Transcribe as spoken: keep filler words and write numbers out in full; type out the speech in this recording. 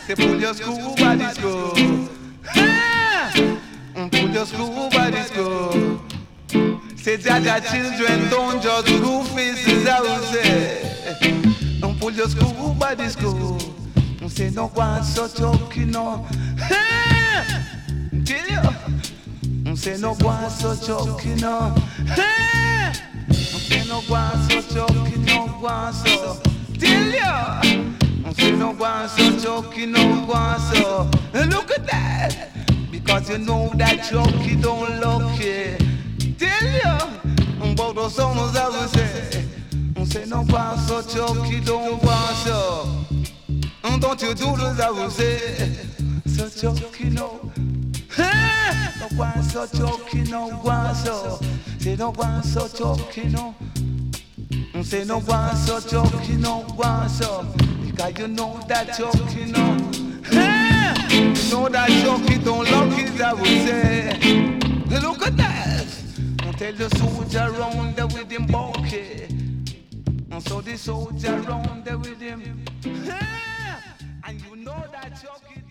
Say pull your school by the school. Pull your school by the school. Say Jaja children don't just do faces out say. Pull your school by the school. Say no one so choking no. Tell you. Say no one so choking no. Say no one so choking no one so. Tell you. Say no one so choking no one so. Look at that. Because you know that jockey don't look it. Tell you about those songs I will say. Say no one so jockey don't want so. Don't you do this I will say. So jockey no. No one so jockey no one so. Say no one so jockey no. Say no one so jockey no one so. Because you know that jockey no. You know that jockey don't look it, I would say. Look at that. Tell the soldier round there with him bulky. So the soldier round there with him. And you know that jockey.